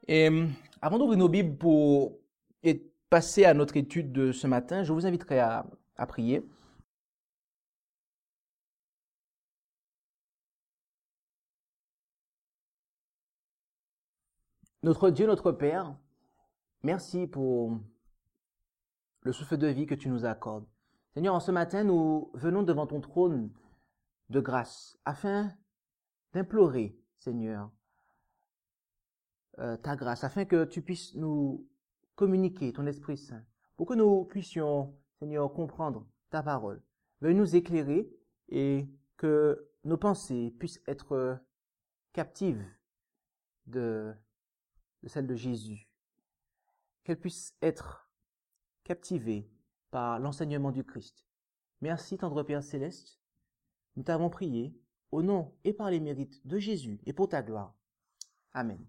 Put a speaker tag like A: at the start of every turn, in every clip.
A: Et avant d'ouvrir nos Bibles pour passer à notre étude de ce matin, je vous inviterai à prier. Notre Dieu, notre Père, merci pour le souffle de vie que tu nous accordes. Seigneur, en ce matin, nous venons devant ton trône de grâce afin d'implorer, Seigneur, ta grâce, afin que tu puisses nous communiquer ton Esprit Saint, pour que nous puissions, Seigneur, comprendre ta parole. Veuille nous éclairer et que nos pensées puissent être captives de celle de Jésus, qu'elles puissent être captivées par l'enseignement du Christ. Merci, tendre Père Céleste, nous t'avons prié au nom et par les mérites de Jésus et pour ta gloire. Amen.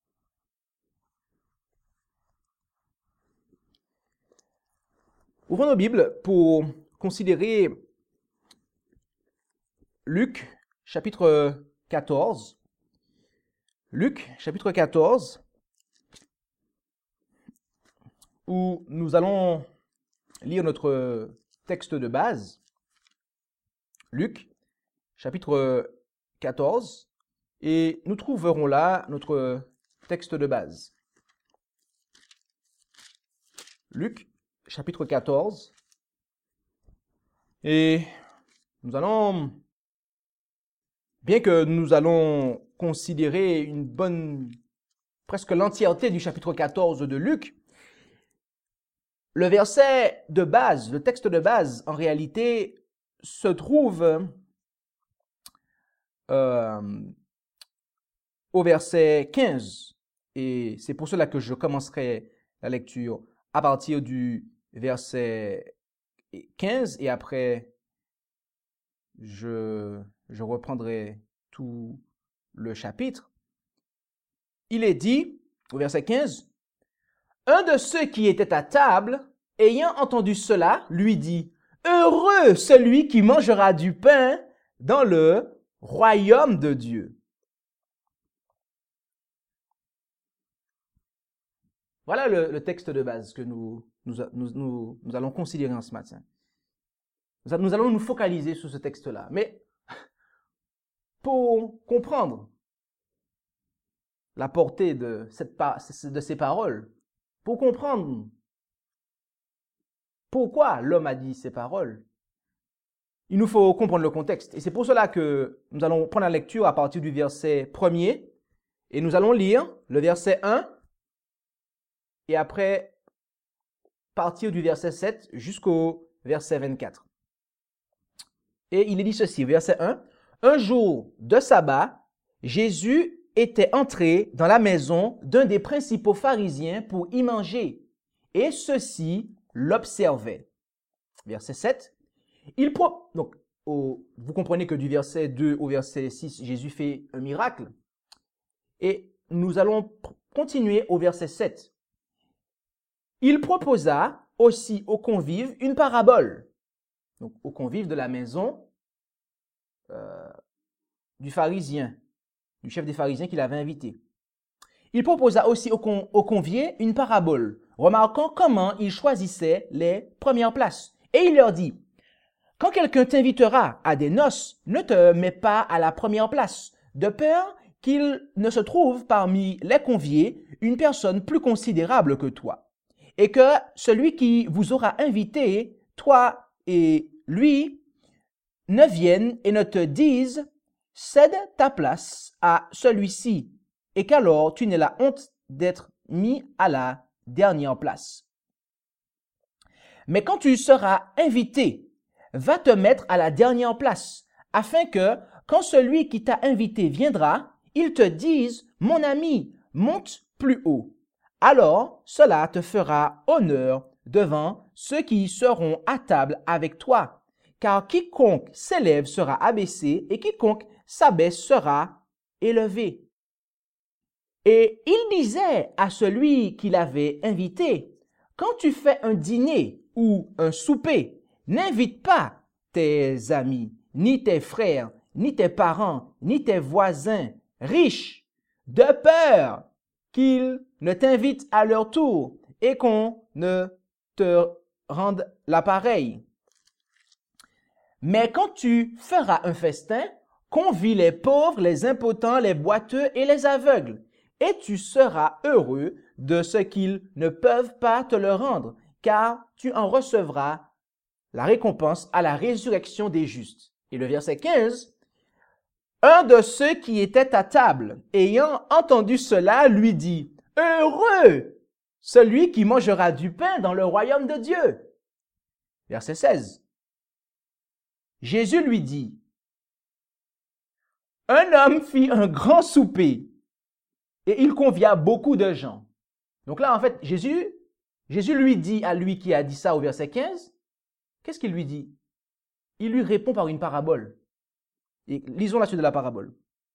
A: Ouvrons nos Bibles pour considérer Luc, chapitre 14. Luc, chapitre 14, où nous allons lire notre texte de base. Luc, chapitre 14, et nous trouverons là notre texte de base. Luc, chapitre 14, et nous allons, bien que nous allons considérer presque l'entièreté du chapitre 14 de Luc, le verset de base, le texte de base, en réalité, se trouve au verset 15. Et c'est pour cela que je commencerai la lecture à partir du verset 15 et après, je reprendrai tout le chapitre. Il est dit, au verset 15, « Un de ceux qui étaient à table, ayant entendu cela, lui dit, « Heureux celui qui mangera du pain dans le royaume de Dieu. » Voilà le texte de base que nous allons considérer en ce matin. Nous allons nous focaliser sur ce texte-là. Mais pour comprendre la portée de ces paroles, pour comprendre pourquoi l'homme a dit ces paroles, il nous faut comprendre le contexte. Et c'est pour cela que nous allons prendre la lecture à partir du verset 1er et nous allons lire le verset 1 et après partir du verset 7 jusqu'au verset 24. Et il est dit ceci, verset 1. « Un jour de sabbat, Jésus était entré dans la maison d'un des principaux pharisiens pour y manger, et ceux-ci l'observaient. » Verset 7. Donc, vous comprenez que du verset 2 au verset 6, Jésus fait un miracle. Et nous allons continuer au verset 7. Il proposa aussi aux convives une parabole. Donc, aux convives de la maison du pharisien, du chef des pharisiens qu'il avait invité. Il proposa aussi aux conviés une parabole, remarquant comment ils choisissaient les premières places. Et il leur dit, « Quand quelqu'un t'invitera à des noces, ne te mets pas à la première place, de peur qu'il ne se trouve parmi les conviés une personne plus considérable que toi, et que celui qui vous aura invité, toi et lui, ne viennent et ne te disent « Cède ta place à celui-ci » et qu'alors tu n'aies la honte d'être mis à la dernière place. Mais quand tu seras invité, va te mettre à la dernière place, afin que, quand celui qui t'a invité viendra, il te dise « Mon ami, monte plus haut ». Alors, cela te fera honneur devant ceux qui seront à table avec toi. Car quiconque s'élève sera abaissé et quiconque s'abaisse sera élevé. Et il disait à celui qui l'avait invité, quand tu fais un dîner ou un souper, n'invite pas tes amis, ni tes frères, ni tes parents, ni tes voisins riches, de peur qu'ils ne t'invitent à leur tour et qu'on ne te rende l'appareil. Mais quand tu feras un festin, convie les pauvres, les impotents, les boiteux et les aveugles, et tu seras heureux de ce qu'ils ne peuvent pas te le rendre, car tu en recevras la récompense à la résurrection des justes. Et le verset 15, un de ceux qui étaient à table, ayant entendu cela, lui dit, « Heureux celui qui mangera du pain dans le royaume de Dieu. » Verset 16. Jésus lui dit, « Un homme fit un grand souper et il convia beaucoup de gens. » Donc là, en fait, Jésus lui dit à lui qui a dit ça au verset 15, qu'est-ce qu'il lui dit? Il lui répond par une parabole. Et lisons la suite de la parabole.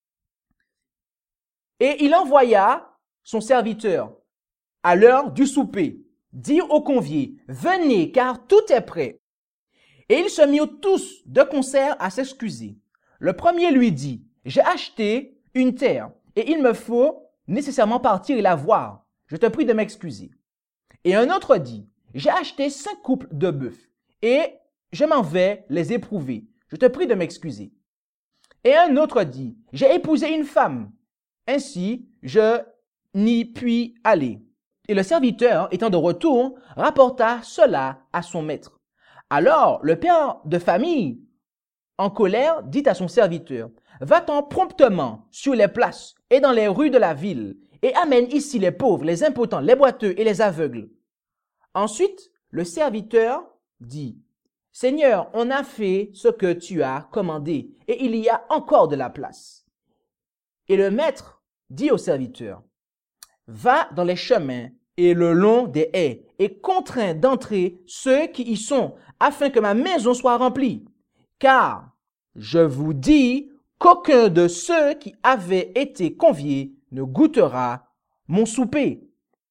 A: Et il envoya son serviteur à l'heure du souper, dire aux conviés, « Venez, car tout est prêt. » Et ils se mirent tous de concert à s'excuser. Le premier lui dit, « J'ai acheté une terre et il me faut nécessairement partir et la voir. Je te prie de m'excuser. » Et un autre dit, « J'ai acheté 5 couples de bœufs et je m'en vais les éprouver. Je te prie de m'excuser. » Et un autre dit, « J'ai épousé une femme. Ainsi, je n'y puis aller. » Et le serviteur, étant de retour, rapporta cela à son maître. Alors, le père de famille, en colère, dit à son serviteur, « Va-t'en promptement sur les places et dans les rues de la ville, et amène ici les pauvres, les impotents, les boiteux et les aveugles. » Ensuite, le serviteur dit, « Seigneur, on a fait ce que tu as commandé, et il y a encore de la place. » Et le maître dit au serviteur, « Va dans les chemins et le long des haies, et contrains d'entrer ceux qui y sont, afin que ma maison soit remplie. Car je vous dis qu'aucun de ceux qui avaient été conviés ne goûtera mon souper. »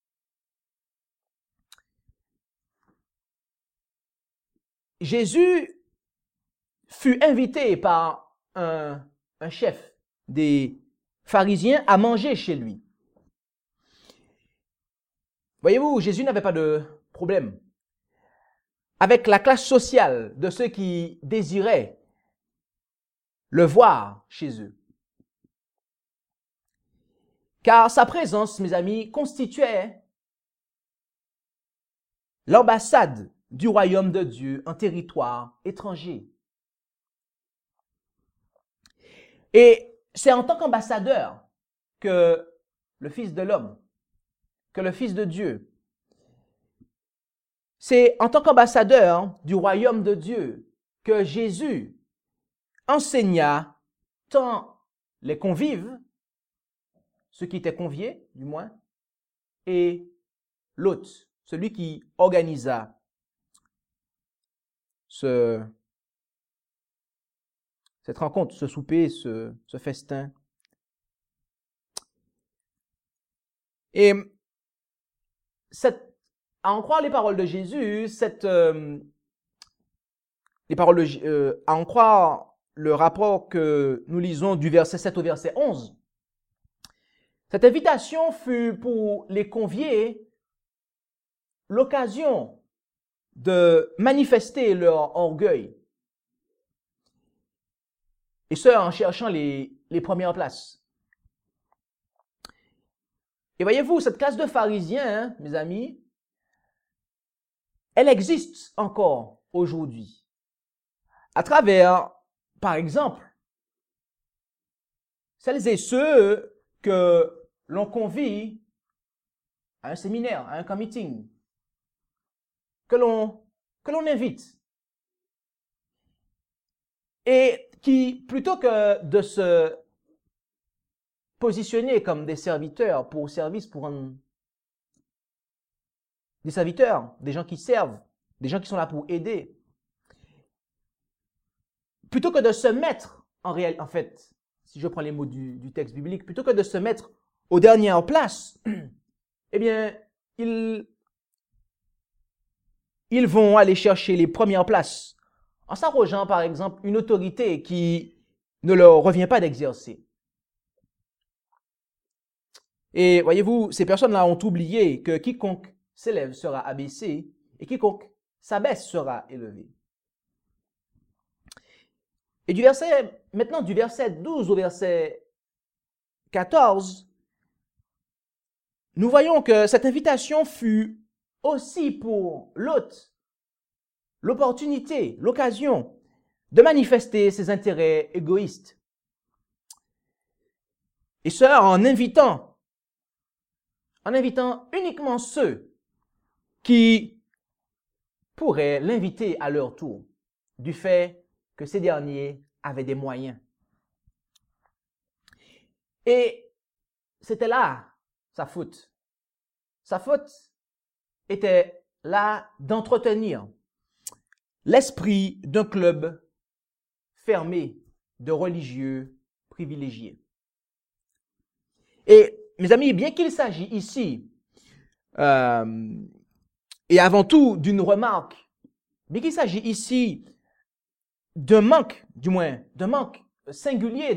A: Jésus fut invité par un chef des pharisiens à manger chez lui. Voyez-vous, Jésus n'avait pas de problème avec la classe sociale de ceux qui désiraient le voir chez eux. Car sa présence, mes amis, constituait l'ambassade du royaume de Dieu en territoire étranger. Et c'est en tant qu'ambassadeur que le Fils de l'homme, que le Fils de Dieu, c'est en tant qu'ambassadeur du royaume de Dieu que Jésus enseigna tant les convives, ceux qui étaient conviés du moins, et l'hôte, celui qui organisa cette rencontre, ce souper, ce festin. Et à en croire les paroles de Jésus, à en croire le rapport que nous lisons du verset 7 au verset 11, cette invitation fut pour les conviés l'occasion de manifester leur orgueil. Et ce, en cherchant les premières places. Et voyez-vous, cette classe de pharisiens, hein, mes amis, elle existe encore aujourd'hui. À travers, par exemple, celles et ceux que l'on convie à un séminaire, à un camp meeting, que l'on invite. Et qui, plutôt que de se positionner comme des serviteurs pour service, des serviteurs, des gens qui servent, des gens qui sont là pour aider, plutôt que de se mettre, en fait, si je prends les mots du texte biblique, plutôt que de se mettre aux dernières places, eh bien, ils vont aller chercher les premières places en s'arrogeant, par exemple, une autorité qui ne leur revient pas d'exercer. Et voyez-vous, ces personnes-là ont oublié que quiconque s'élève sera abaissé et quiconque s'abaisse sera élevé. Et maintenant du verset 12 au verset 14, nous voyons que cette invitation fut aussi pour l'hôte l'opportunité, l'occasion de manifester ses intérêts égoïstes. Et ce, en invitant uniquement ceux qui pourraient l'inviter à leur tour, du fait que ces derniers avaient des moyens. Et c'était là sa faute. Sa faute était là d'entretenir l'esprit d'un club fermé de religieux privilégiés. Et mes amis, bien qu'il s'agisse ici, et avant tout d'une remarque, bien qu'il s'agisse ici d'un manque, d'un manque singulier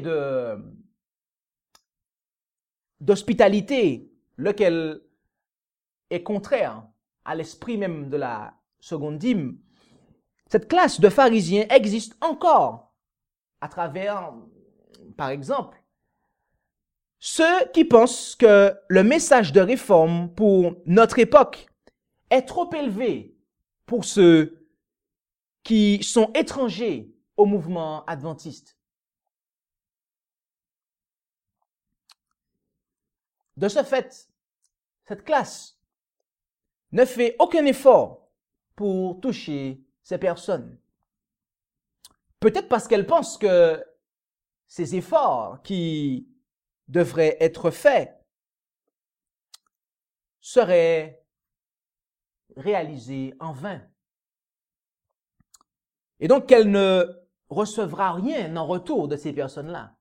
A: d'hospitalité, lequel est contraire à l'esprit même de la seconde dîme, cette classe de pharisiens existe encore à travers, par exemple, ceux qui pensent que le message de réforme pour notre époque est trop élevé pour ceux qui sont étrangers au mouvement adventiste. De ce fait, cette classe ne fait aucun effort pour toucher ces personnes. Peut-être parce qu'elle pense que ces efforts qui devraient être faits seraient réalisés en vain. Et donc qu'elle ne recevra rien en retour de ces personnes-là.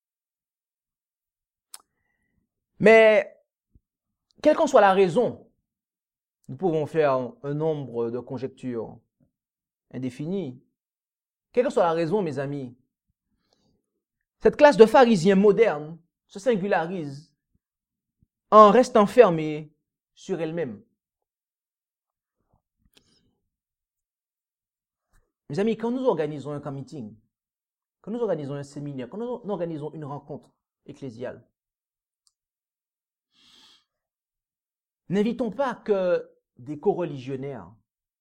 A: Mais, quelle qu'en soit la raison, nous pouvons faire un nombre de conjectures indéfinies. Quelle que soit la raison, mes amis, cette classe de pharisiens modernes se singularise en restant fermée sur elle-même. Mes amis, quand nous organisons un camp meeting, quand nous organisons un séminaire, quand nous organisons une rencontre ecclésiale, n'invitons pas que des coreligionnaires,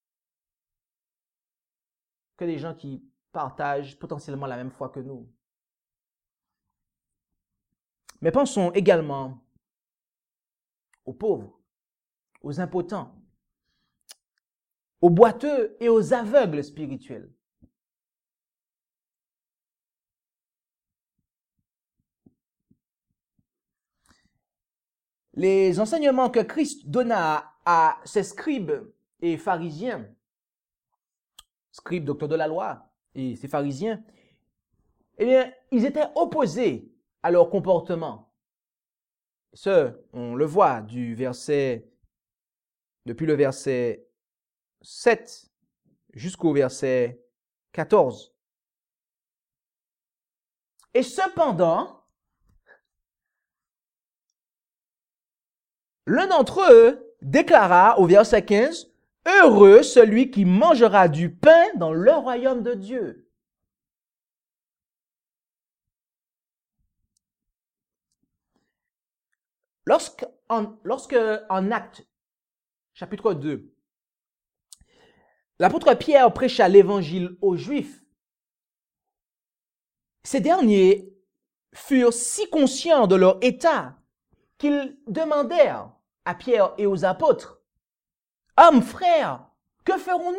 A: que des gens qui partagent potentiellement la même foi que nous. Mais pensons également aux pauvres, aux impotents, aux boiteux et aux aveugles spirituels. Les enseignements que Christ donna à ses scribes et pharisiens, scribes, docteurs de la loi, et ces pharisiens, eh bien, ils étaient opposés à leur comportement. On le voit depuis le verset 7 jusqu'au verset 14. Et cependant, l'un d'entre eux déclara au verset 15, « Heureux celui qui mangera du pain dans le royaume de Dieu. » Lorsque en Actes, chapitre 2, l'apôtre Pierre prêcha l'évangile aux Juifs, ces derniers furent si conscients de leur état qu'ils demandèrent à Pierre et aux apôtres, « Hommes, frères, que ferons-nous »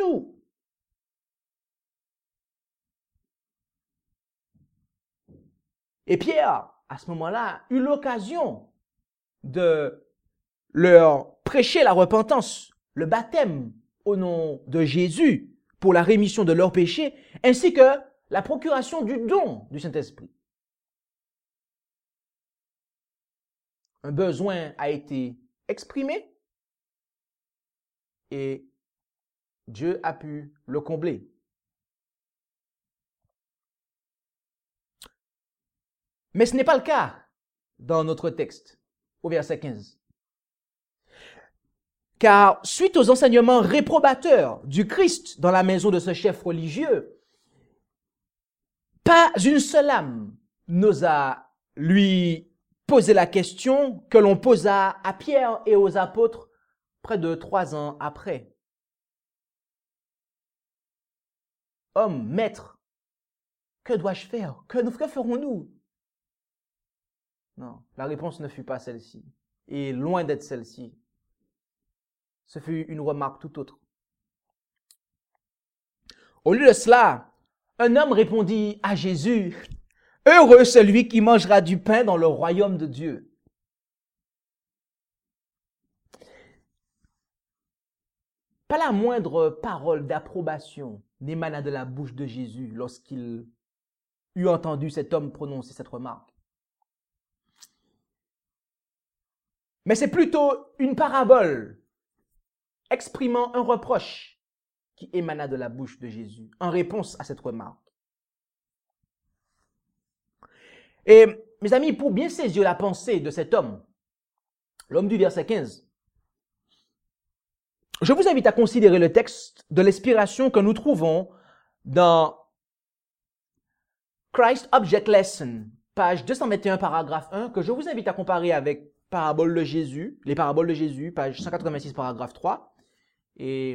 A: Et Pierre, à ce moment-là, eut l'occasion de leur prêcher la repentance, le baptême au nom de Jésus pour la rémission de leurs péchés, ainsi que la procuration du don du Saint-Esprit. Un besoin a été exprimé et Dieu a pu le combler. Mais ce n'est pas le cas dans notre texte. au verset 15. Car suite aux enseignements réprobateurs du Christ dans la maison de ce chef religieux, pas une seule âme n'osa lui poser la question que l'on posa à Pierre et aux apôtres près de 3 ans après. Homme, maître, que dois-je faire? Que ferons-nous? Non, la réponse ne fut pas celle-ci, et loin d'être celle-ci. Ce fut une remarque tout autre. Au lieu de cela, un homme répondit à Jésus, « Heureux celui qui mangera du pain dans le royaume de Dieu. » Pas la moindre parole d'approbation n'émana de la bouche de Jésus lorsqu'il eut entendu cet homme prononcer cette remarque. Mais c'est plutôt une parabole exprimant un reproche qui émana de la bouche de Jésus en réponse à cette remarque. Et mes amis, pour bien saisir la pensée de cet homme, l'homme du verset 15, je vous invite à considérer le texte de l'inspiration que nous trouvons dans Christ Object Lesson, page 221, paragraphe 1, que je vous invite à comparer avec Parabole de Jésus, les paraboles de Jésus, page 186, paragraphe 3, et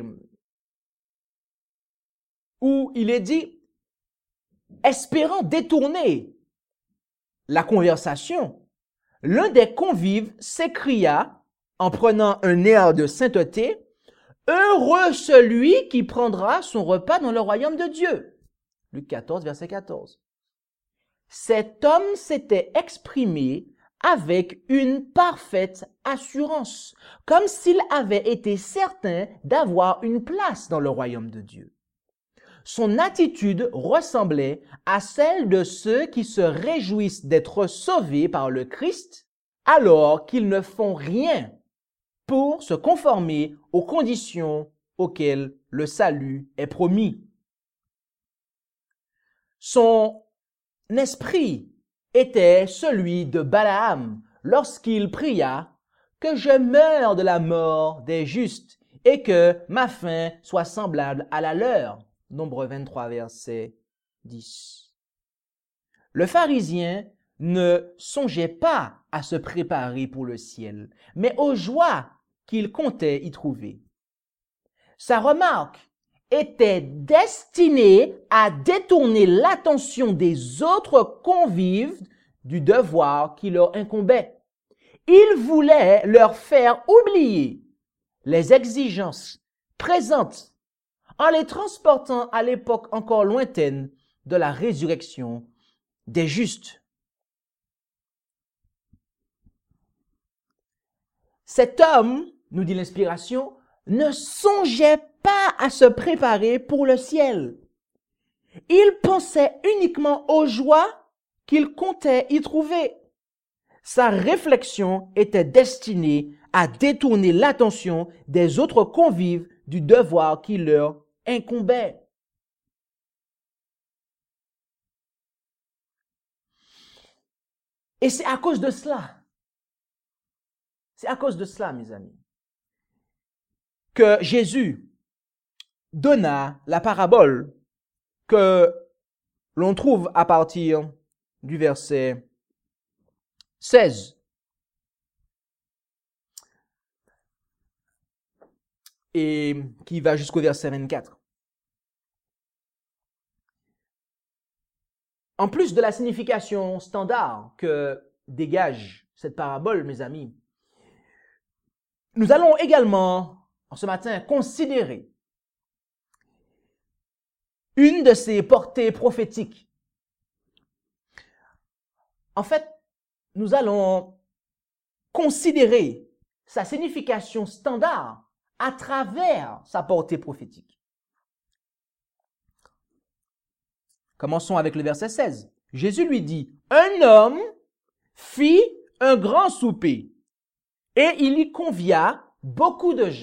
A: où il est dit, espérant détourner la conversation, l'un des convives s'écria en prenant un air de sainteté, « Heureux celui qui prendra son repas dans le royaume de Dieu. » Luc 14, verset 14. Cet homme s'était exprimé avec une parfaite assurance, comme s'il avait été certain d'avoir une place dans le royaume de Dieu. Son attitude ressemblait à celle de ceux qui se réjouissent d'être sauvés par le Christ alors qu'ils ne font rien pour se conformer aux conditions auxquelles le salut est promis. Son esprit était celui de Balaam lorsqu'il pria « Que je meure de la mort des justes et que ma fin soit semblable à la leur. » Nombre 23, verset 10. Le pharisien ne songeait pas à se préparer pour le ciel, mais aux joies qu'il comptait y trouver. Sa remarque était destinée à détourner l'attention des autres convives du devoir qui leur incombait. Il voulait leur faire oublier les exigences présentes en les transportant à l'époque encore lointaine de la résurrection des justes. Cet homme, nous dit l'inspiration, ne songeait pas à se préparer pour le ciel. Il pensait uniquement aux joies qu'il comptait y trouver. Sa réflexion était destinée à détourner l'attention des autres convives du devoir qui leur incombait. Et c'est à cause de cela, mes amis, que Jésus donna la parabole que l'on trouve à partir du verset 16. Et qui va jusqu'au verset 24. En plus de la signification standard que dégage cette parabole, mes amis, nous allons également, ce matin, considérer une de ses portées prophétiques. En fait, nous allons considérer sa signification standard à travers sa portée prophétique. Commençons avec le verset 16. Jésus lui dit, « Un homme fit un grand souper et il y convia beaucoup de gens. »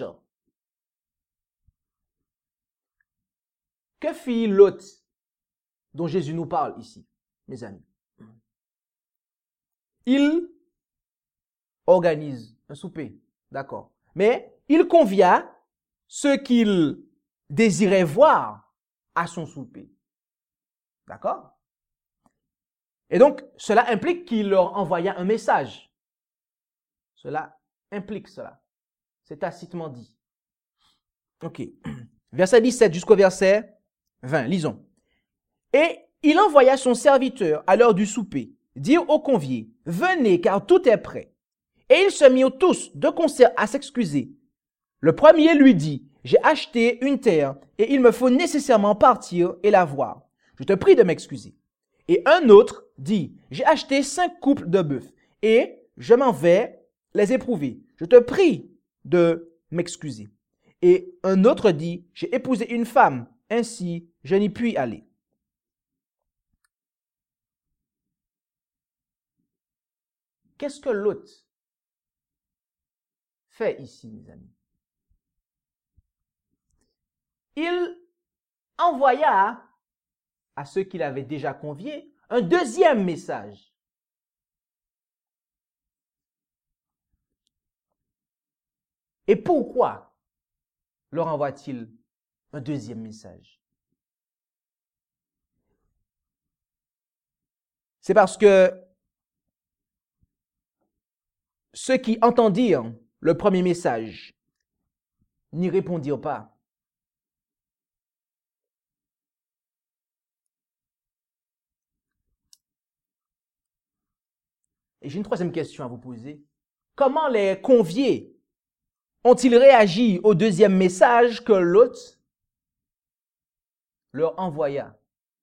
A: Que fit l'hôte dont Jésus nous parle ici, mes amis? Il organise un souper. D'accord. Mais il convia ceux qu'il désirait voir à son souper. D'accord? Et donc, cela implique qu'il leur envoya un message. Cela implique cela. C'est tacitement dit. Ok. Verset 17 jusqu'au verset 20. Lisons. Et il envoya son serviteur à l'heure du souper, dire aux conviés, venez car tout est prêt. Et ils se mirent tous de concert à s'excuser. Le premier lui dit, j'ai acheté une terre et il me faut nécessairement partir et la voir. Je te prie de m'excuser. Et un autre dit, j'ai acheté 5 couples de bœufs et je m'en vais les éprouver. Je te prie de m'excuser. Et un autre dit, j'ai épousé une femme, ainsi je n'y puis aller. Qu'est-ce que Lot fait ici, mes amis? Il envoya à ceux qu'il avait déjà conviés un deuxième message. Et pourquoi leur envoie-t-il un deuxième message? C'est parce que ceux qui entendirent le premier message n'y répondirent pas. Et j'ai une troisième question à vous poser. Comment les conviés ont-ils réagi au deuxième message que Lot leur envoya?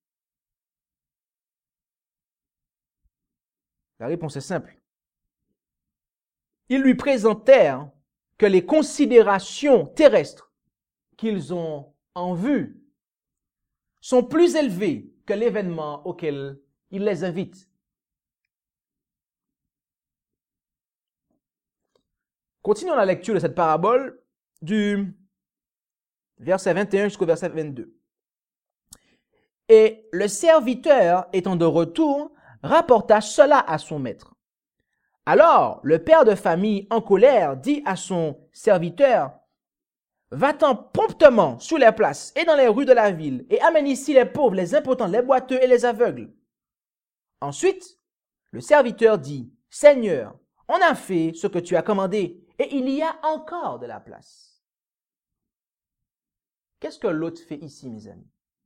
A: La réponse est simple. Ils lui présentèrent que les considérations terrestres qu'ils ont en vue sont plus élevées que l'événement auquel il les invite. Continuons la lecture de cette parabole du verset 21 jusqu'au verset 22. Et le serviteur, étant de retour, rapporta cela à son maître. Alors, le père de famille, en colère, dit à son serviteur, « Va-t'en promptement sur les places et dans les rues de la ville, et amène ici les pauvres, les impotents, les boiteux et les aveugles. » Ensuite, le serviteur dit, « Seigneur, on a fait ce que tu as commandé, et il y a encore de la place. » Qu'est-ce que Lot fait ici, mes amis?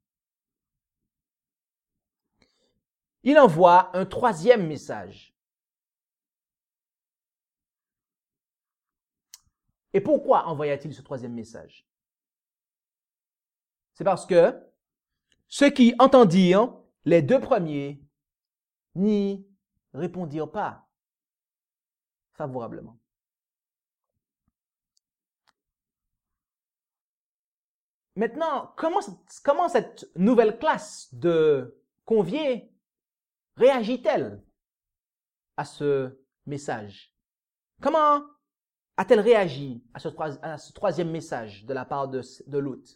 A: Il envoie un troisième message. Et pourquoi envoya-t-il ce troisième message? C'est parce que ceux qui entendirent les deux premiers n'y répondirent pas favorablement. Maintenant, comment cette nouvelle classe de conviés réagit-elle à ce message? Comment a-t-elle réagi à ce troisième message de la part de Lot?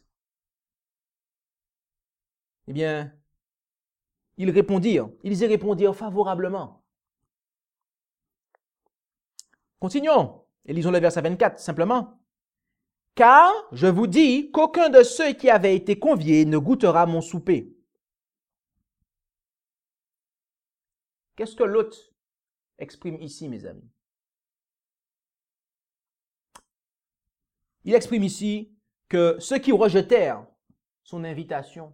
A: Eh bien, ils y répondirent favorablement. Continuons et lisons le verset 24 simplement. « Car je vous dis qu'aucun de ceux qui avaient été conviés ne goûtera mon souper. » Qu'est-ce que Lot exprime ici, mes amis? Il exprime ici que ceux qui rejetèrent son invitation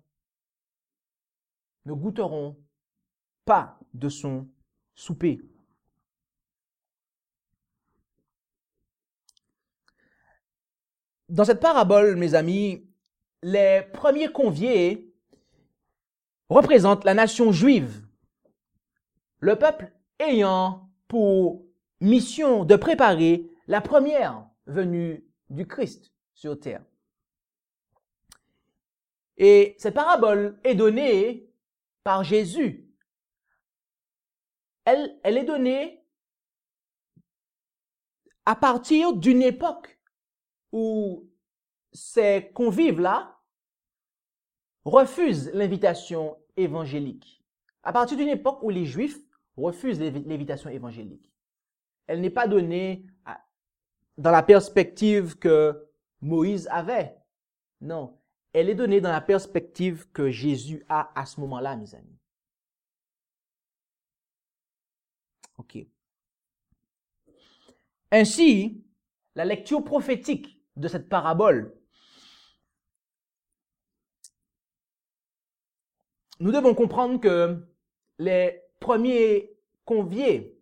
A: ne goûteront pas de son souper. Dans cette parabole, mes amis, les premiers conviés représentent la nation juive, le peuple ayant pour mission de préparer la première venue du Christ sur terre. Et cette parabole est donnée par Jésus. Elle est donnée à partir d'une époque où ces convives-là refusent l'invitation évangélique. À partir d'une époque où les Juifs refusent l'invitation évangélique. elle n'est pas donnée dans la perspective que Moïse avait. Non, elle est donnée dans la perspective que Jésus a à ce moment-là, mes amis. OK. Ainsi, la lecture prophétique de cette parabole, nous devons comprendre que les premiers conviés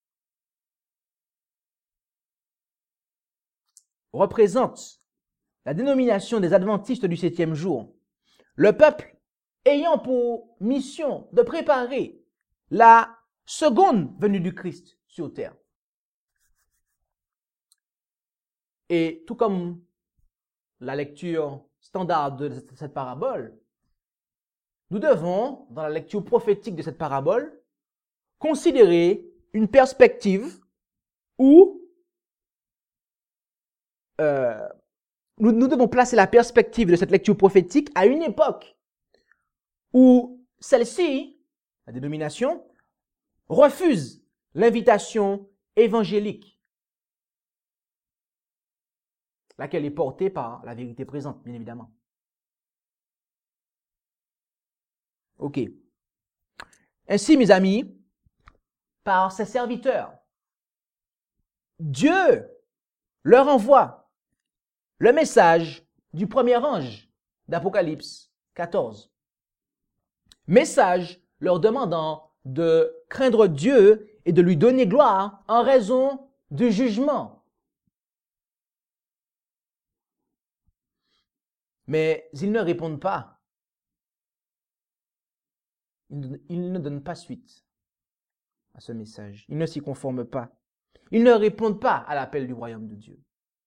A: représentent la dénomination des adventistes du 7e jour. Le peuple ayant pour mission de préparer la seconde venue du Christ sur terre. Et tout comme la lecture standard de cette parabole, nous devons, dans la lecture prophétique de cette parabole, considérer une perspective où nous devons placer la perspective de cette lecture prophétique à une époque où celle-ci, la dénomination, refuse l'invitation évangélique, laquelle est portée par la vérité présente, bien évidemment. OK. Ainsi, mes amis, par ses serviteurs, Dieu leur envoie le message du premier ange d'Apocalypse 14. Message leur demandant de craindre Dieu et de lui donner gloire en raison du jugement. Mais ils ne répondent pas. Ils ne donnent pas suite à ce message. Ils ne s'y conforment pas. Ils ne répondent pas à l'appel du royaume de Dieu.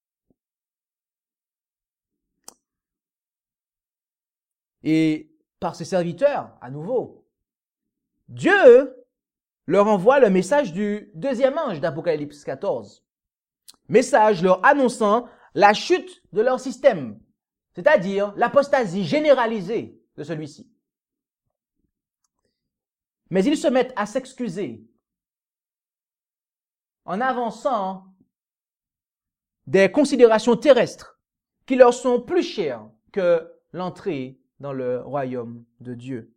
A: Et par ses serviteurs, à nouveau, Dieu leur envoie le message du deuxième ange d'Apocalypse 14. Message leur annonçant la chute de leur système, c'est-à-dire l'apostasie généralisée de celui-ci. Mais ils se mettent à s'excuser en avançant des considérations terrestres qui leur sont plus chères que l'entrée dans le royaume de Dieu.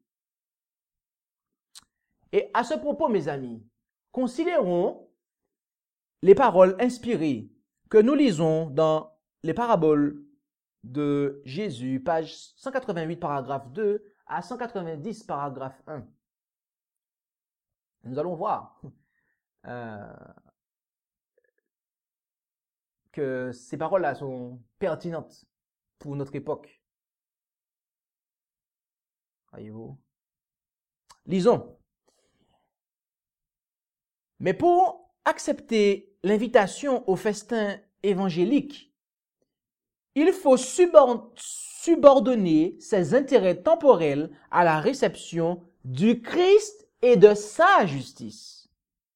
A: Et à ce propos, mes amis, considérons les paroles inspirées que nous lisons dans les paraboles de Jésus, page 188, paragraphe 2 à 190, paragraphe 1. Nous allons voir que ces paroles-là sont pertinentes pour notre époque. Voyez-vous? Lisons. Mais pour accepter l'invitation au festin évangélique, il faut subordonner ses intérêts temporels à la réception du Christ et de sa justice.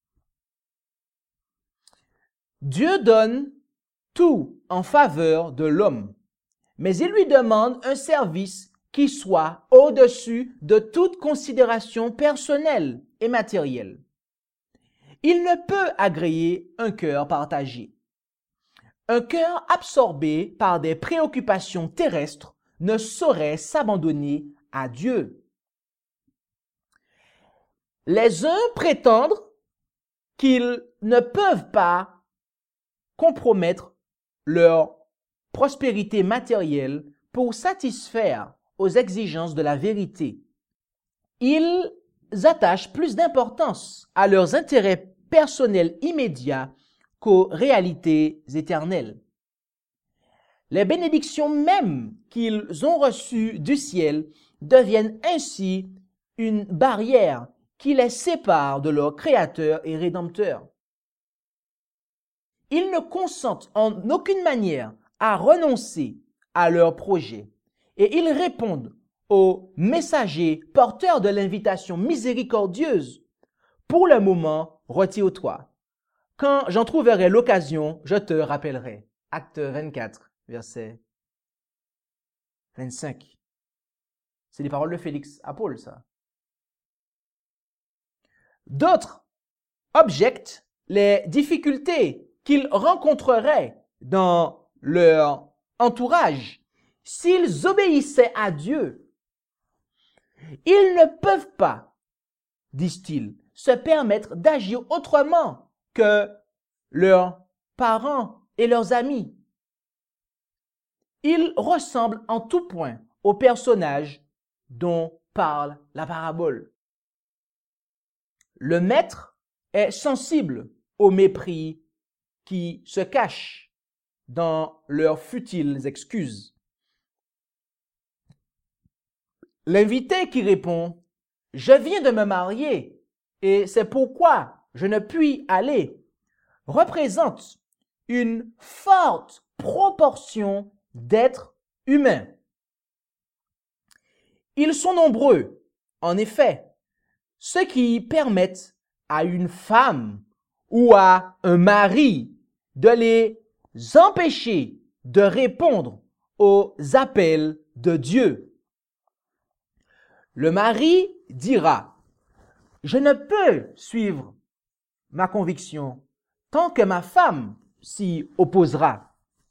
A: Dieu donne tout en faveur de l'homme, mais il lui demande un service qui soit au-dessus de toute considération personnelle et matérielle. Il ne peut agréer un cœur partagé. Un cœur absorbé par des préoccupations terrestres ne saurait s'abandonner à Dieu. Les uns prétendent qu'ils ne peuvent pas compromettre leur prospérité matérielle pour satisfaire aux exigences de la vérité. Ils attachent plus d'importance à leurs intérêts personnels immédiats qu'aux réalités éternelles. Les bénédictions même qu'ils ont reçues du ciel deviennent ainsi une barrière qui les sépare de leur Créateur et Rédempteur. Ils ne consentent en aucune manière à renoncer à leurs projets et ils répondent aux messagers porteurs de l'invitation miséricordieuse. Pour le moment, retire-toi. Quand j'en trouverai l'occasion, je te rappellerai. Acte 24, verset 25. C'est les paroles de Félix à Paul, ça. D'autres objectent les difficultés qu'ils rencontreraient dans leur entourage, s'ils obéissaient à Dieu, ils ne peuvent pas, disent-ils, se permettre d'agir autrement que leurs parents et leurs amis. Ils ressemblent en tout point au personnage dont parle la parabole. Le maître est sensible au mépris qui se cache dans leurs futiles excuses. L'invité qui répond « Je viens de me marier et c'est pourquoi je ne puis aller » représente une forte proportion d'êtres humains. Ils sont nombreux, en effet, ceux qui permettent à une femme ou à un mari de les empêcher de répondre aux appels de Dieu. Le mari dira, « Je ne peux suivre ma conviction tant que ma femme s'y opposera. »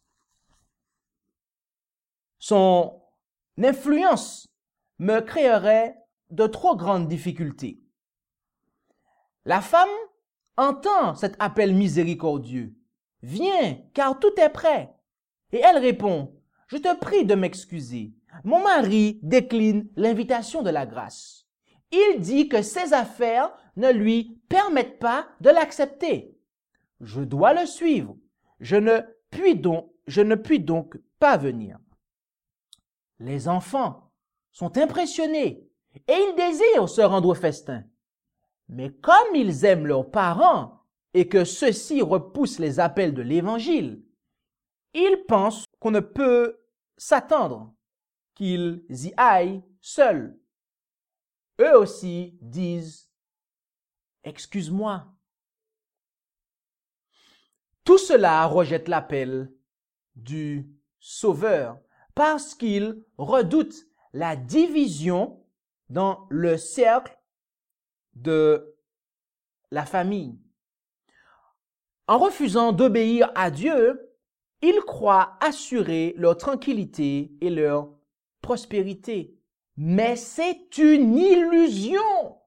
A: Son influence me créerait de trop grandes difficultés. La femme entend cet appel miséricordieux. « Viens, car tout est prêt. » Et elle répond, « Je te prie de m'excuser. Mon mari décline l'invitation de la grâce. Il dit que ses affaires ne lui permettent pas de l'accepter. Je dois le suivre. Je ne puis donc pas venir. » Les enfants sont impressionnés et ils désirent se rendre au festin. Mais comme ils aiment leurs parents et que ceux-ci repoussent les appels de l'Évangile, ils pensent qu'on ne peut s'attendre qu'ils y aillent seuls. Eux aussi disent « Excuse-moi ». Tout cela rejette l'appel du Sauveur parce qu'ils redoutent la division dans le cercle de la famille. En refusant d'obéir à Dieu, ils croient assurer leur tranquillité et leur prospérité. Mais c'est une illusion.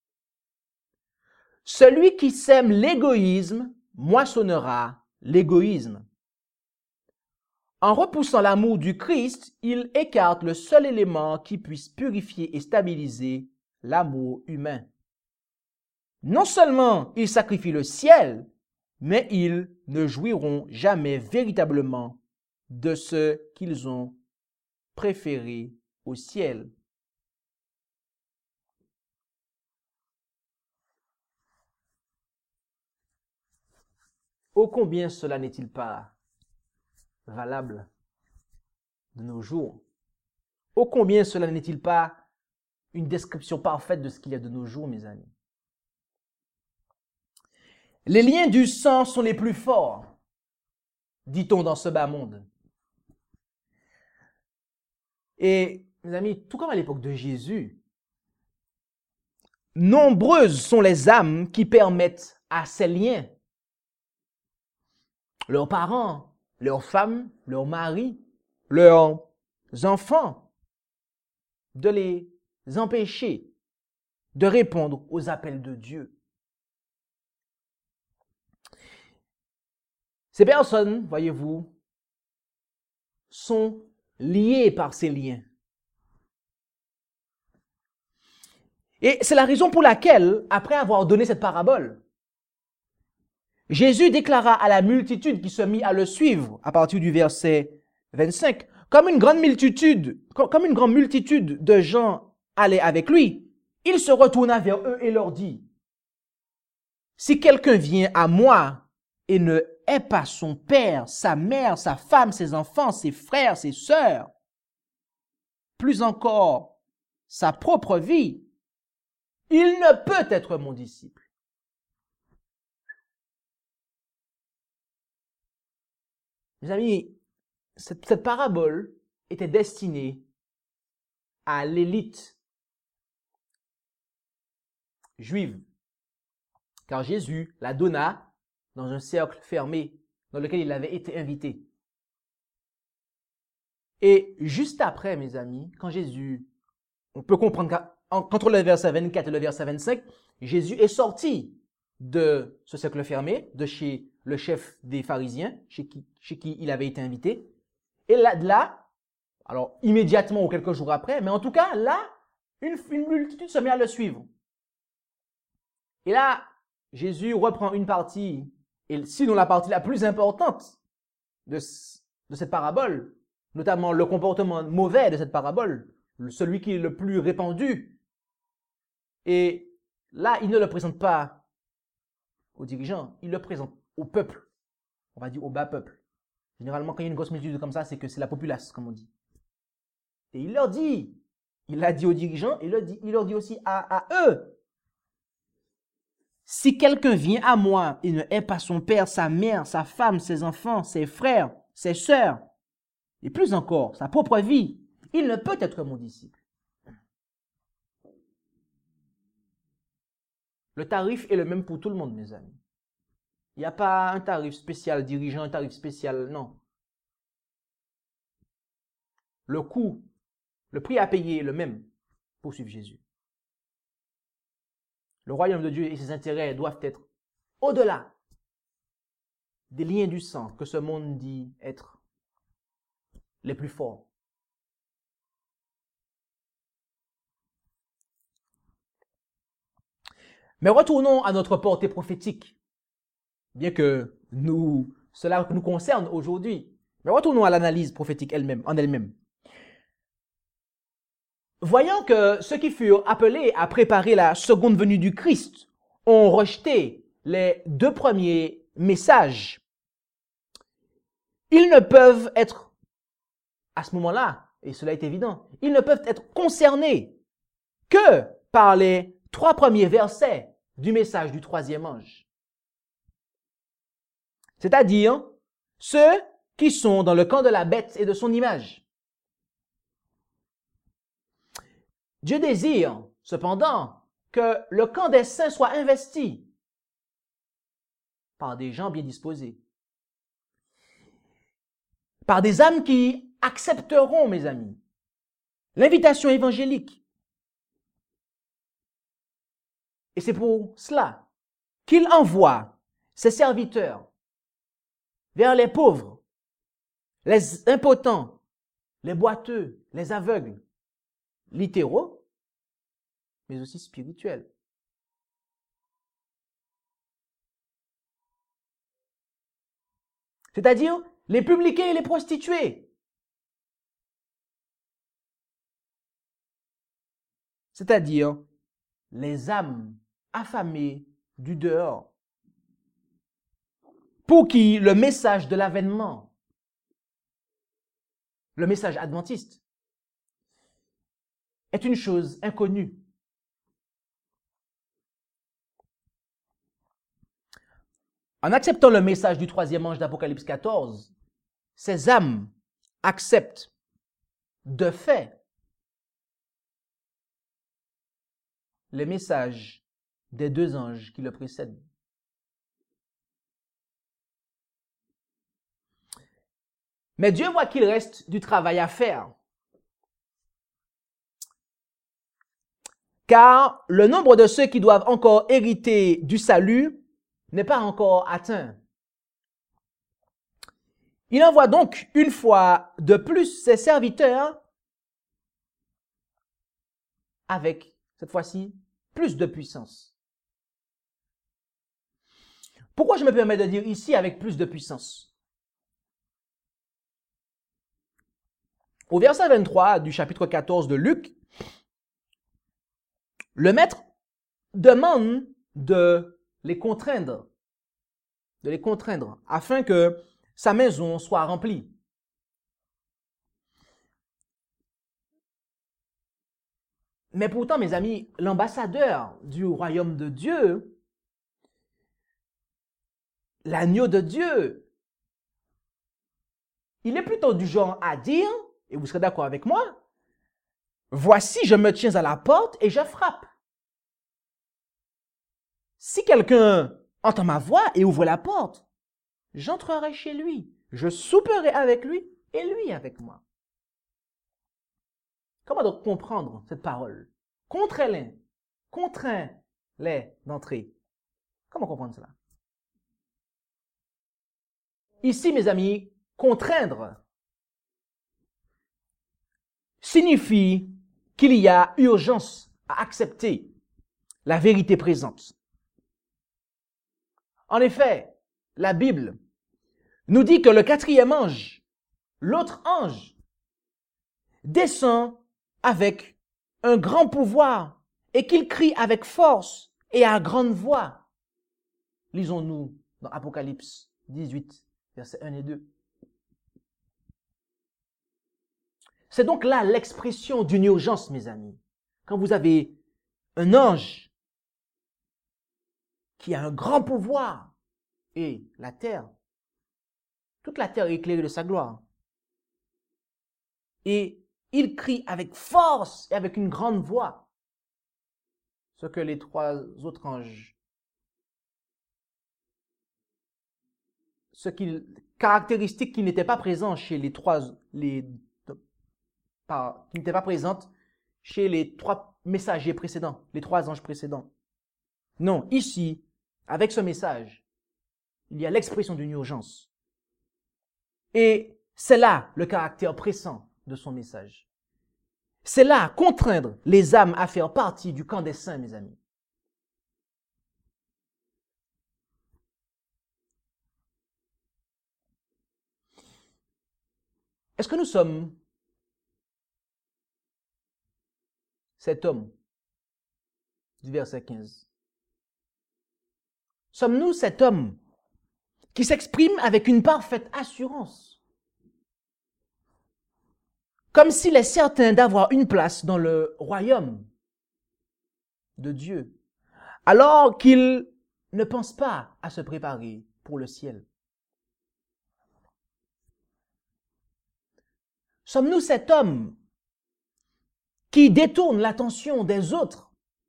A: Celui qui sème l'égoïsme moissonnera l'égoïsme. En repoussant l'amour du Christ, il écarte le seul élément qui puisse purifier et stabiliser l'amour humain. Non seulement ils sacrifient le ciel, mais ils ne jouiront jamais véritablement de ce qu'ils ont préféré au ciel. Ô combien cela n'est-il pas valable de nos jours? Ô combien cela n'est-il pas une description parfaite de ce qu'il y a de nos jours, mes amis? Les liens du sang sont les plus forts, dit-on dans ce bas monde. Et, mes amis, tout comme à l'époque de Jésus, nombreuses sont les âmes qui permettent à ces liens, leurs parents, leurs femmes, leurs maris, leurs enfants, de les empêcher de répondre aux appels de Dieu. Ces personnes, voyez-vous, sont liées par ces liens. Et c'est la raison pour laquelle, après avoir donné cette parabole, Jésus déclara à la multitude qui se mit à le suivre, à partir du verset 25, comme une grande multitude de gens allaient avec lui, il se retourna vers eux et leur dit, « Si quelqu'un vient à moi et ne hait pas son père, sa mère, sa femme, ses enfants, ses frères, ses sœurs, plus encore sa propre vie, il ne peut être mon disciple. » Mes amis, cette parabole était destinée à l'élite juive, car Jésus la donna dans un cercle fermé dans lequel il avait été invité. Et juste après, mes amis, quand Jésus, on peut comprendre qu'entre le verset 24 et le verset 25, Jésus est sorti de ce cercle fermé, de chez le chef des pharisiens, chez qui il avait été invité. Et là, alors immédiatement ou quelques jours après, mais en tout cas, là, une multitude se met à le suivre. Et là, Jésus reprend une partie, et sinon la partie la plus importante de cette parabole, notamment le comportement mauvais de cette parabole, celui qui est le plus répandu. Et là, il ne le présente pas aux dirigeants, il le présente au peuple, on va dire au bas peuple. Généralement, quand il y a une grosse multitude comme ça, c'est que c'est la populace, comme on dit. Et il leur dit, il l'a dit aux dirigeants, il leur dit aussi à eux, si quelqu'un vient à moi et ne hait pas son père, sa mère, sa femme, ses enfants, ses frères, ses sœurs, et plus encore, sa propre vie, il ne peut être mon disciple. Le tarif est le même pour tout le monde, mes amis. Il n'y a pas un tarif spécial dirigeant, un tarif spécial, non. Le coût, le prix à payer est le même pour suivre Jésus. Le royaume de Dieu et ses intérêts doivent être au-delà des liens du sang que ce monde dit être les plus forts. Mais retournons à notre portée prophétique, bien que cela nous concerne aujourd'hui. Mais retournons à l'analyse prophétique en elle-même. Voyant que ceux qui furent appelés à préparer la seconde venue du Christ ont rejeté les deux premiers messages, ils ne peuvent être, à ce moment-là, et cela est évident, ils ne peuvent être concernés que par les 3 premiers versets du message du troisième ange. C'est-à-dire ceux qui sont dans le camp de la bête et de son image. Dieu désire, cependant, que le camp des saints soit investi par des gens bien disposés, par des âmes qui accepteront, mes amis, l'invitation évangélique. Et c'est pour cela qu'il envoie ses serviteurs vers les pauvres, les impotents, les boiteux, les aveugles, littéraux, mais aussi spirituels. C'est-à-dire les publicains et les prostituées. C'est-à-dire les âmes affamées du dehors, pour qui le message de l'avènement, le message adventiste, est une chose inconnue. En acceptant le message du troisième ange d'Apocalypse 14, ces âmes acceptent de fait les messages des 2 anges qui le précèdent. Mais Dieu voit qu'il reste du travail à faire. Car le nombre de ceux qui doivent encore hériter du salut n'est pas encore atteint. Il envoie donc une fois de plus ses serviteurs avec, cette fois-ci, plus de puissance. Pourquoi je me permets de dire ici avec plus de puissance? Au verset 23 du chapitre 14 de Luc, le maître demande de les contraindre afin que sa maison soit remplie. Mais pourtant, mes amis, l'ambassadeur du royaume de Dieu, l'agneau de Dieu, il est plutôt du genre à dire, et vous serez d'accord avec moi, voici, je me tiens à la porte et je frappe. Si quelqu'un entend ma voix et ouvre la porte, j'entrerai chez lui, je souperai avec lui et lui avec moi. Comment donc comprendre cette parole? Contrains-les d'entrer. Comment comprendre cela? Ici, mes amis, contraindre signifie qu'il y a urgence à accepter la vérité présente. En effet, la Bible nous dit que le quatrième ange, l'autre ange, descend avec un grand pouvoir et qu'il crie avec force et à grande voix. Lisons-nous dans Apocalypse 18, versets 1 et 2. C'est donc là l'expression d'une urgence, mes amis. Quand vous avez un ange qui a un grand pouvoir et la terre, toute la terre est éclairée de sa gloire. Et il crie avec force et avec une grande voix. Ce que les trois autres anges, caractéristiques qui n'étaient pas présentes chez les trois, qui n'étaient pas présentes chez les trois messagers précédents, les trois anges précédents. Non, ici, avec ce message, il y a l'expression d'une urgence. Et c'est là le caractère pressant de son message. C'est là contraindre les âmes à faire partie du camp des saints, mes amis. Est-ce que nous sommes cet homme du verset 15? Sommes-nous cet homme qui s'exprime avec une parfaite assurance, comme s'il est certain d'avoir une place dans le royaume de Dieu, alors qu'il ne pense pas à se préparer pour le ciel? Sommes-nous cet homme qui détourne l'attention des autres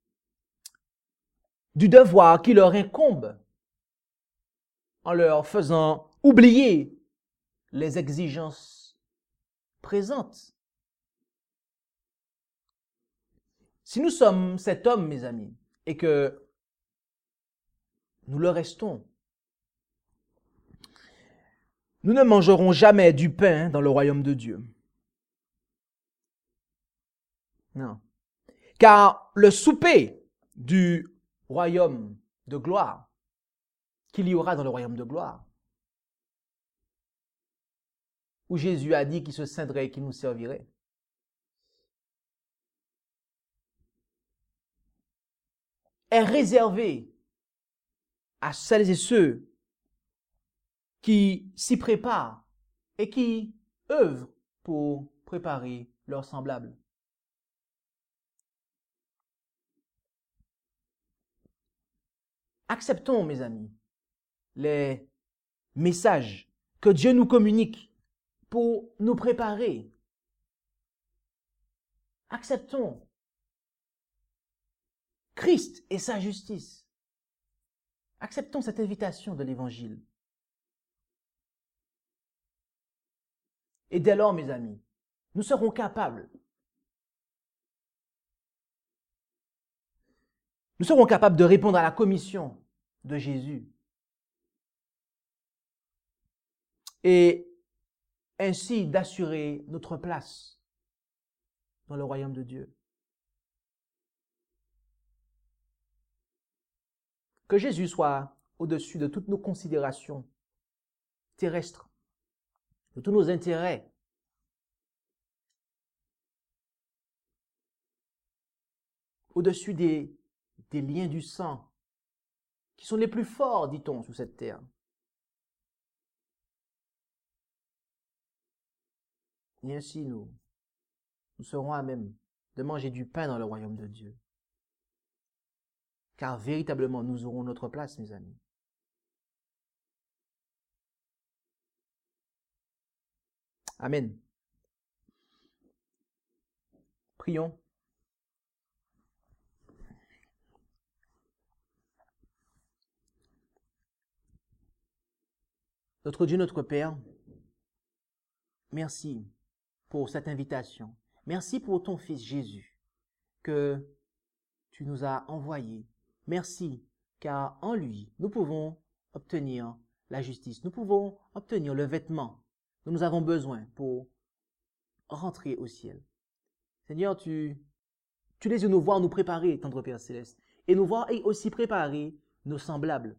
A: du devoir qui leur incombe en leur faisant oublier les exigences présentes? Si nous sommes cet homme, mes amis, et que nous le restons, nous ne mangerons jamais du pain dans le royaume de Dieu. Non. Car le souper du royaume de gloire qu'il y aura dans le royaume de gloire, où Jésus a dit qu'il se scindrait et qu'il nous servirait, est réservé à celles et ceux qui s'y préparent et qui œuvrent pour préparer leurs semblables. Acceptons, mes amis, les messages que Dieu nous communique pour nous préparer. Acceptons Christ et sa justice. Acceptons cette invitation de l'Évangile. Et dès lors, mes amis, nous serons capables. Nous serons capables de répondre à la commission de Jésus. Et ainsi d'assurer notre place dans le royaume de Dieu. Que Jésus soit au-dessus de toutes nos considérations terrestres, de tous nos intérêts. Au-dessus des liens du sang, qui sont les plus forts, dit-on, sur cette terre. Et ainsi, nous serons à même de manger du pain dans le royaume de Dieu. Car véritablement, nous aurons notre place, mes amis. Amen. Prions. Notre Dieu, notre Père, merci pour cette invitation. Merci pour ton Fils Jésus que tu nous as envoyé. Merci, car en lui, nous pouvons obtenir la justice. Nous pouvons obtenir le vêtement dont nous avons besoin pour rentrer au ciel. Seigneur, tu désires nous voir nous préparer, tendre Père Céleste, et nous voir et aussi préparer nos semblables.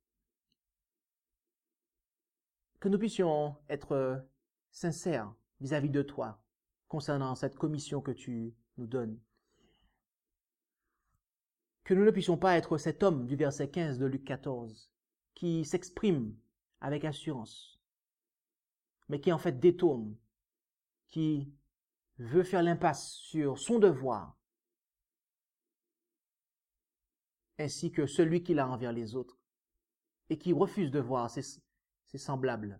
A: Que nous puissions être sincères vis-à-vis de toi concernant cette commission que tu nous donnes. Que nous ne puissions pas être cet homme du verset 15 de Luc 14 qui s'exprime avec assurance, mais qui en fait détourne, qui veut faire l'impasse sur son devoir, ainsi que celui qu'il a envers les autres, et qui refuse de voir ses semblables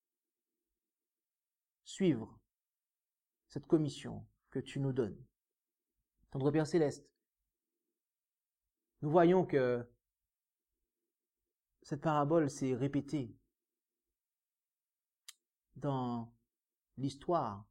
A: suivre cette commission que tu nous donnes. Tendre Père Céleste, nous voyons que cette parabole s'est répétée dans l'histoire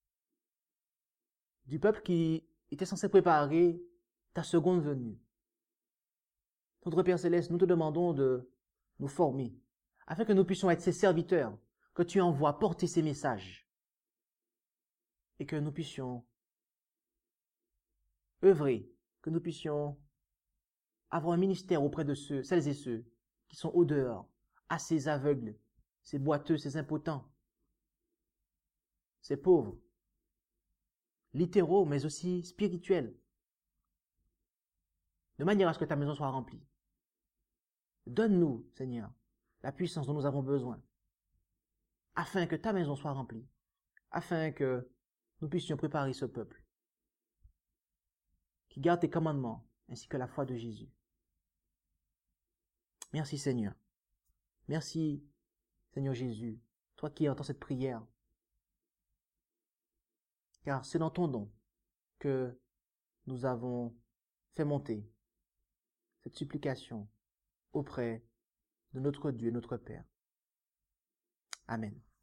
A: du peuple qui était censé préparer ta seconde venue. Notre Père Céleste, nous te demandons de nous former afin que nous puissions être ces serviteurs que tu envoies porter ces messages et que nous puissions œuvrer, que nous puissions avoir un ministère auprès de celles et ceux qui sont au dehors, à ces aveugles, ces boiteux, ces impotents, ces pauvres, littéraux, mais aussi spirituels, de manière à ce que ta maison soit remplie. Donne-nous, Seigneur, la puissance dont nous avons besoin, afin que ta maison soit remplie, afin que nous puissions préparer ce peuple, qui garde tes commandements, ainsi que la foi de Jésus. Merci, Seigneur. Merci, Seigneur Jésus, toi qui entends cette prière, car c'est dans ton don que nous avons fait monter cette supplication auprès de notre Dieu, notre Père. Amen.